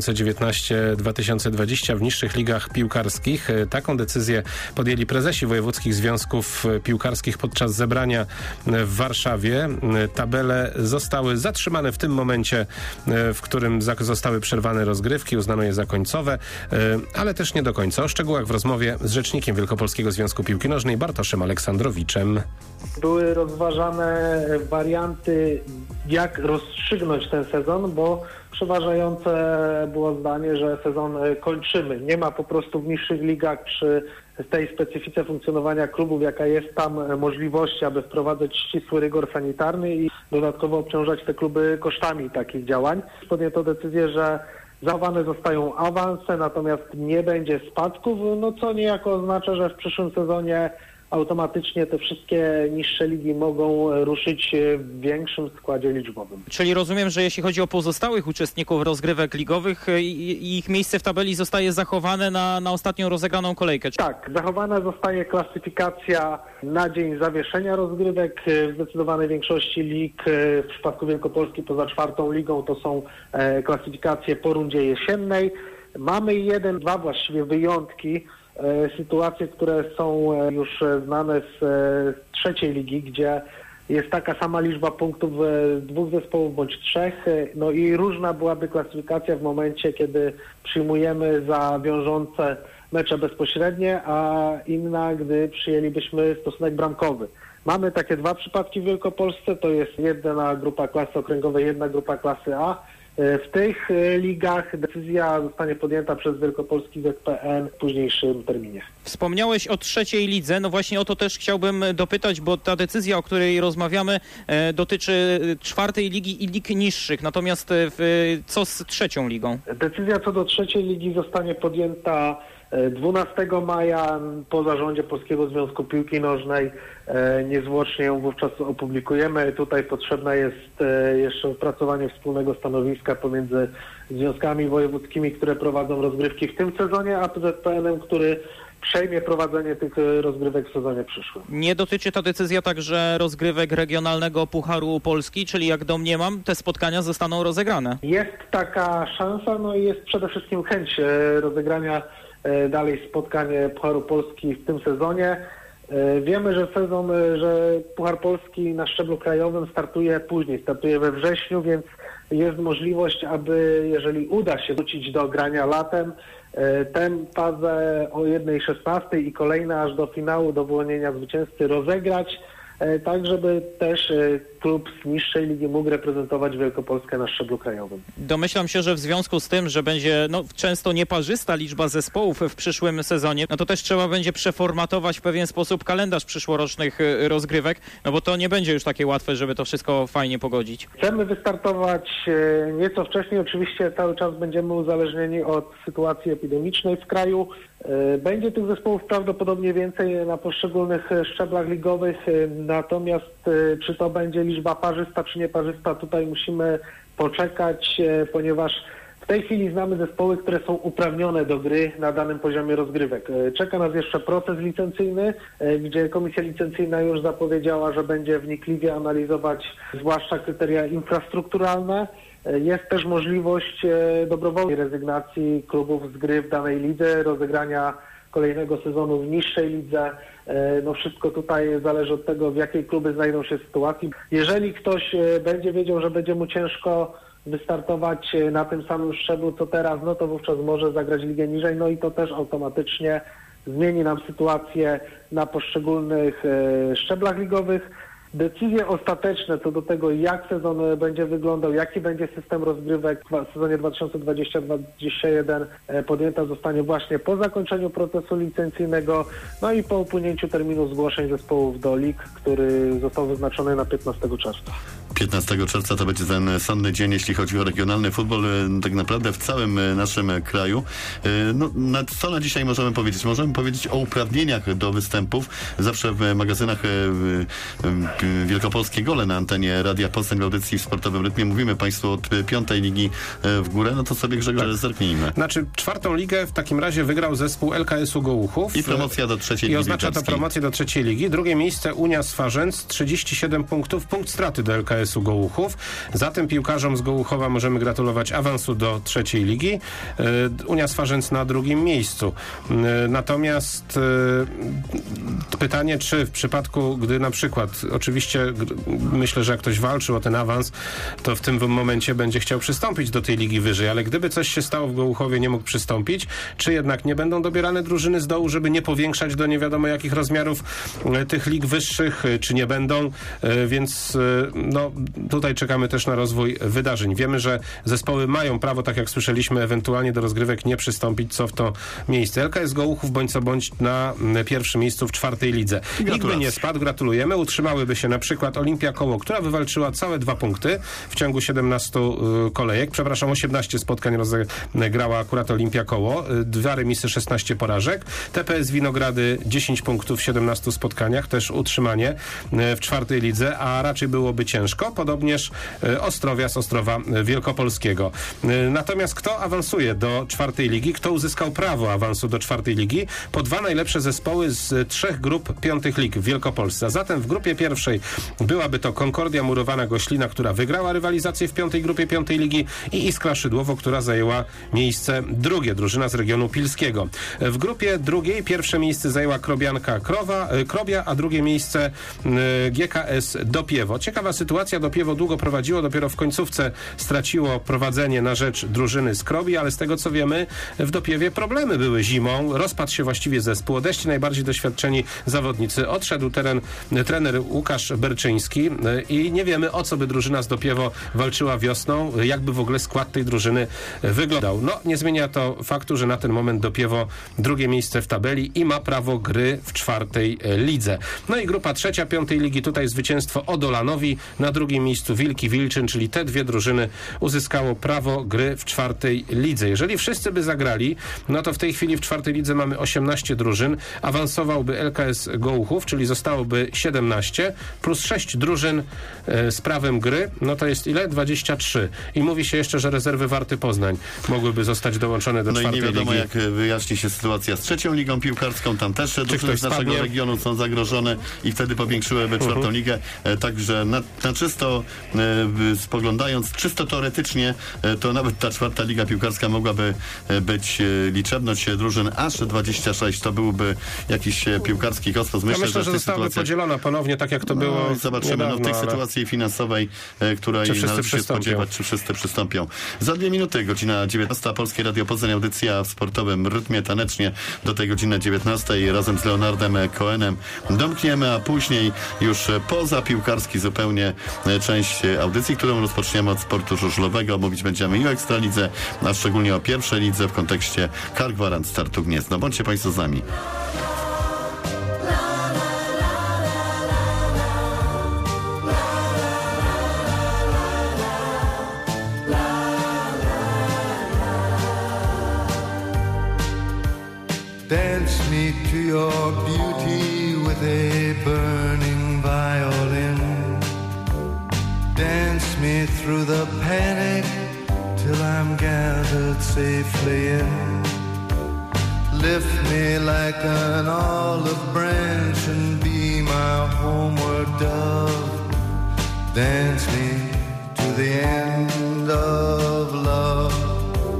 2019-2020 w niższych ligach piłkarskich. Taką decyzję podjęli prezesi wojewódzkich związków piłkarskich podczas zebrania w Warszawie. Tabele zostały zatrzymane w tym momencie, w którym zostały przerwane rozgrywki. Uznano je za końcowe, ale też nie do końca. O szczegółach w rozmowie z rzecznikiem Wielkopolskiego Związku Piłki Nożnej Bartoszem Aleksandrowiczem. Były rozważane warianty, jak rozstrzygnąć ten sezon, bo przeważające było zdanie, że sezon kończymy. Nie ma po prostu w niższych ligach przy tej specyfice funkcjonowania klubów, jaka jest tam, możliwości, aby wprowadzać ścisły rygor sanitarny i dodatkowo obciążać te kluby kosztami takich działań. Podjęto decyzję, że zachowane zostają awanse, natomiast nie będzie spadków, co niejako oznacza, że w przyszłym sezonie automatycznie te wszystkie niższe ligi mogą ruszyć w większym składzie liczbowym. Czyli rozumiem, że jeśli chodzi o pozostałych uczestników rozgrywek ligowych, ich miejsce w tabeli zostaje zachowane na ostatnią rozegraną kolejkę. Tak, zachowana zostaje klasyfikacja na dzień zawieszenia rozgrywek. W zdecydowanej większości lig, w przypadku Wielkopolski poza 4. ligą, to są klasyfikacje po rundzie jesiennej. Mamy dwa właściwie wyjątki, sytuacje, które są już znane z 3. ligi, gdzie jest taka sama liczba punktów 2 zespołów bądź 3. I różna byłaby klasyfikacja w momencie, kiedy przyjmujemy za wiążące mecze bezpośrednie, a inna, gdy przyjęlibyśmy stosunek bramkowy. Mamy takie 2 przypadki w Wielkopolsce, to jest jedna grupa klasy okręgowej, jedna grupa klasy A. W tych ligach decyzja zostanie podjęta przez Wielkopolski ZPN w późniejszym terminie. Wspomniałeś o 3. lidze, właśnie o to też chciałbym dopytać, bo ta decyzja, o której rozmawiamy, dotyczy 4. ligi i lig niższych. Natomiast co z 3. ligą? Decyzja co do 3. ligi zostanie podjęta 12 maja po zarządzie Polskiego Związku Piłki Nożnej. Niezwłocznie ją wówczas opublikujemy. Tutaj potrzebne jest jeszcze opracowanie wspólnego stanowiska pomiędzy związkami wojewódzkimi, które prowadzą rozgrywki w tym sezonie, a ZPN-em, który przejmie prowadzenie tych rozgrywek w sezonie przyszłym. Nie dotyczy ta decyzja także rozgrywek regionalnego Pucharu Polski, czyli jak domniemam, te spotkania zostaną rozegrane? Jest taka szansa, i jest przede wszystkim chęć rozegrania dalej spotkań Pucharu Polski w tym sezonie. Wiemy, że Puchar Polski na szczeblu krajowym startuje później, startuje we wrześniu, więc jest możliwość, aby jeżeli uda się wrócić do grania latem, tę fazę o 1/16 i kolejne aż do finału, do wyłonienia zwycięzcy rozegrać. tak żeby też klub z niższej ligi mógł reprezentować Wielkopolskę na szczeblu krajowym. Domyślam się, że w związku z tym, że będzie często nieparzysta liczba zespołów w przyszłym sezonie, no to też trzeba będzie przeformatować w pewien sposób kalendarz przyszłorocznych rozgrywek, no bo to nie będzie już takie łatwe, żeby to wszystko fajnie pogodzić. Chcemy wystartować nieco wcześniej. Oczywiście cały czas będziemy uzależnieni od sytuacji epidemicznej w kraju. Będzie tych zespołów prawdopodobnie więcej na poszczególnych szczeblach ligowych, natomiast czy to będzie liczba parzysta czy nieparzysta, tutaj musimy poczekać, ponieważ w tej chwili znamy zespoły, które są uprawnione do gry na danym poziomie rozgrywek. Czeka nas jeszcze proces licencyjny, gdzie komisja licencyjna już zapowiedziała, że będzie wnikliwie analizować zwłaszcza kryteria infrastrukturalne. Jest też możliwość dobrowolnej rezygnacji klubów z gry w danej lidze, rozegrania kolejnego sezonu w niższej lidze. No wszystko tutaj zależy od tego, w jakiej kluby znajdą się w sytuacji. Jeżeli ktoś będzie wiedział, że będzie mu ciężko wystartować na tym samym szczeblu co teraz, no to wówczas może zagrać ligę niżej, no i to też automatycznie zmieni nam sytuację na poszczególnych szczeblach ligowych. Decyzje ostateczne co do tego, jak sezon będzie wyglądał, jaki będzie system rozgrywek w sezonie 2020-2021 podjęta zostanie właśnie po zakończeniu procesu licencyjnego, no i po upłynięciu terminu zgłoszeń zespołów do lig, który został wyznaczony na 15 czerwca. 15 czerwca to będzie ten sądny dzień, jeśli chodzi o regionalny futbol, tak naprawdę w całym naszym kraju. No, co na dzisiaj możemy powiedzieć? Możemy powiedzieć o uprawnieniach do występów. Zawsze w magazynach Wielkopolskie Gole na antenie Radia Poznań w audycji w Sportowym Rytmie mówimy Państwu od 5. ligi w górę, no to sobie Grzegorz zerknijmy. Znaczy 4. ligę w takim razie wygrał zespół LKS-u Gołuchów. I promocja do 3. ligi. I oznacza to promocję do 3. ligi. Drugie miejsce Unia Swarzędz, 37 punktów, punkt straty do LKS-u Gołuchów. Zatem piłkarzom z Gołuchowa możemy gratulować awansu do 3. ligi. Unia Swarzędz na 2. miejscu. Natomiast pytanie, czy w przypadku, gdy na przykład, oczywiście myślę, że jak ktoś walczył o ten awans, to w tym momencie będzie chciał przystąpić do tej ligi wyżej, ale gdyby coś się stało w Gołuchowie, nie mógł przystąpić, czy jednak nie będą dobierane drużyny z dołu, żeby nie powiększać do nie wiadomo jakich rozmiarów tych lig wyższych, czy nie będą, więc no tutaj czekamy też na rozwój wydarzeń. Wiemy, że zespoły mają prawo, tak jak słyszeliśmy, ewentualnie do rozgrywek nie przystąpić, co w to miejsce. LKS Gołuchów bądź co bądź na 1. miejscu w 4. lidze. Nikt by nie spadł, gratulujemy. Utrzymałyby się na przykład Olimpia Koło, która wywalczyła całe 2 punkty w ciągu 17 kolejek. 18 spotkań rozegrała akurat Olimpia Koło. 2 remisy, 16 porażek. TPS Winogrady 10 punktów w 17 spotkaniach. Też utrzymanie w 4. lidze, a raczej byłoby ciężko. Podobnież Ostrowia z Ostrowa Wielkopolskiego. Natomiast kto awansuje do 4. ligi? Kto uzyskał prawo awansu do 4. ligi? Po 2 najlepsze zespoły z 3 grup 5. lig w Wielkopolsce. Zatem w grupie pierwszej byłaby to Konkordia Murowana Goślina, która wygrała rywalizację w 5. grupie 5. ligi i Iskra Szydłowo, która zajęła miejsce 2. drużyna z regionu pilskiego. W grupie drugiej 1. miejsce zajęła Krobianka Krobia, a 2. miejsce GKS Dopiewo. Ciekawa sytuacja, Dopiewo długo prowadziło, dopiero w końcówce straciło prowadzenie na rzecz drużyny z Krobi, ale z tego co wiemy, w Dopiewie problemy były zimą, rozpadł się właściwie zespół, odeszli najbardziej doświadczeni zawodnicy, odszedł trener Łukasz Berczyński i nie wiemy, o co by drużyna z Dopiewo walczyła wiosną, jakby w ogóle skład tej drużyny wyglądał. No, nie zmienia to faktu, że na ten moment Dopiewo 2. miejsce w tabeli i ma prawo gry w 4. lidze. No i grupa 3. 5. ligi, tutaj zwycięstwo Odolanowi, na 2. miejscu Wilki Wilczyn, czyli te 2 drużyny uzyskało prawo gry w 4. lidze. Jeżeli wszyscy by zagrali, no to w tej chwili w 4. lidze mamy 18 drużyn, awansowałby LKS Gołuchów, czyli zostałoby 17, plus 6 drużyn z prawem gry, no to jest ile? 23. I mówi się jeszcze, że rezerwy Warty Poznań mogłyby zostać dołączone do 4. ligi. No i nie wiadomo, jak wyjaśni się sytuacja z 3. ligą piłkarską, tam też drużyny z naszego regionu są zagrożone i wtedy powiększyłyby 4. ligę, także na czysto spoglądając, czysto teoretycznie, to nawet ta 4. liga piłkarska mogłaby być liczebność drużyn aż 26. To byłby jakiś piłkarski kosmos. Myślę, że zostałaby podzielona ponownie, tak jak to było zobaczymy niedawno, w tej sytuacji finansowej, której należy się spodziewać, czy wszyscy przystąpią. Za 2 minuty, godzina 19. Polskie Radio Poznań, audycja w sportowym rytmie tanecznie do tej godziny 19. Razem z Leonardem Cohenem domkniemy, a później już poza piłkarski zupełnie część audycji, którą rozpoczniemy od sportu żużlowego. Mówić będziemy i o Ekstralidze, a szczególnie o pierwszej lidze w kontekście Car Gwarant startu Gniezno. Bądźcie Państwo z nami. Dance me to your beauty with a burning violin. Dance me through the panic till I'm gathered safely in. Lift me like an olive branch and be my homeward dove. Dance me to the end of love.